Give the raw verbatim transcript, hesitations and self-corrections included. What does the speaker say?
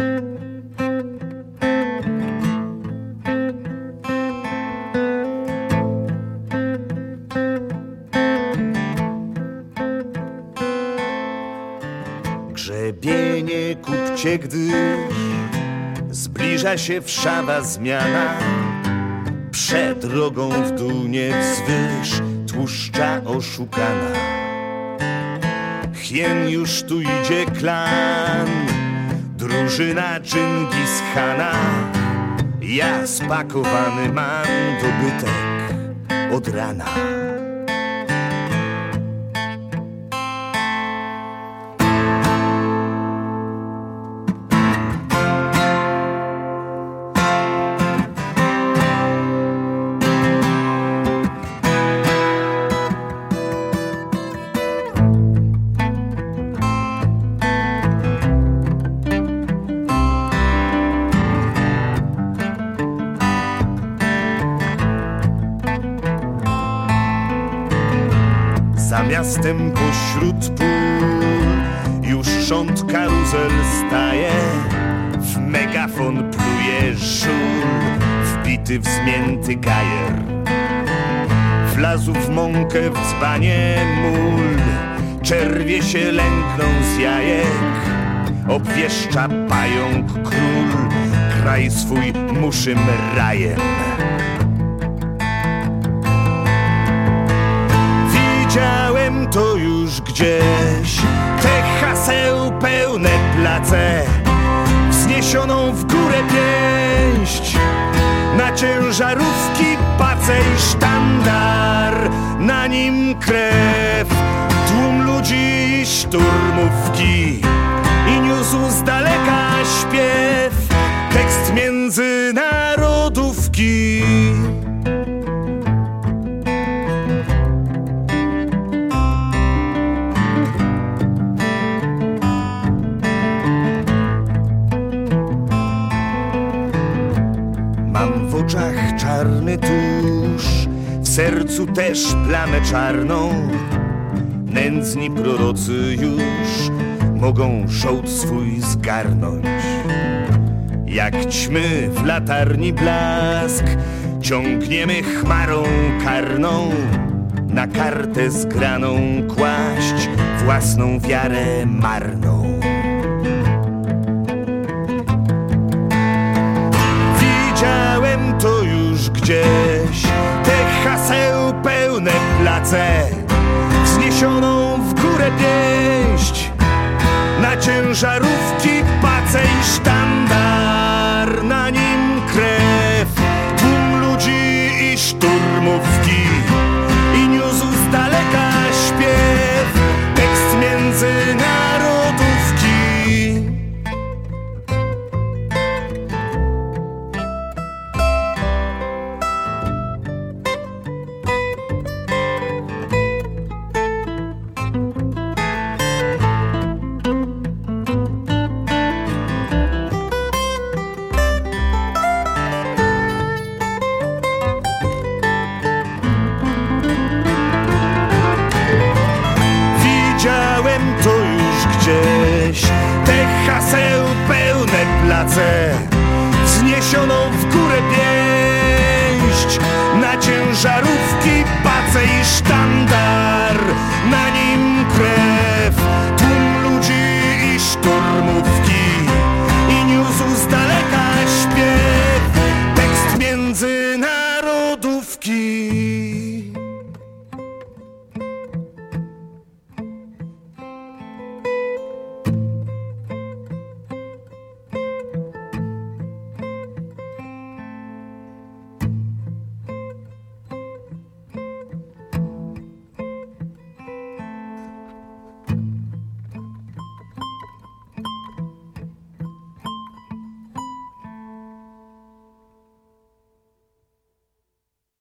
Grzebienie kupcie, gdyż zbliża się wszawa zmiana. Przed drogą w dół nie wzwyż tłuszcza oszukana. Hien już tu idzie klan, drużyna Dżingis Khana. Ja spakowany mam dobytek od rana. Za miastem pośród pól już rząd karuzel staje. W megafon pluje żul, wbity w zmięty gajer. Wlazł w mąkę w dzbanie mól, czerwie się lękną z jajek. Obwieszcza pająk król, kraj swój muszym rajem. Widziałem to już gdzieś, te haseł pełne place, wzniesioną w górę pięść, na ciężarówki pace i sztandar, na nim krew, tłum ludzi i szturmówki, i niósł z daleka śpiew, tekst międzynarodówki. Mam w oczach czarny tusz, w sercu też plamę czarną. Nędzni prorocy już mogą żołd swój zgarnąć. Jak ćmy w latarni blask, ciągniemy chmarą karną, na kartę zgraną kłaść własną wiarę marną. Widziałem to już gdzieś, te haseł pełne place, wzniesioną w górę pięść, na ciężarówki pace i sztandar, na nim krew, tłum ludzi i szturmówki, i niósł z daleka śpiew, tekst międzynarodówki. To już gdzieś, te haseł pełne place,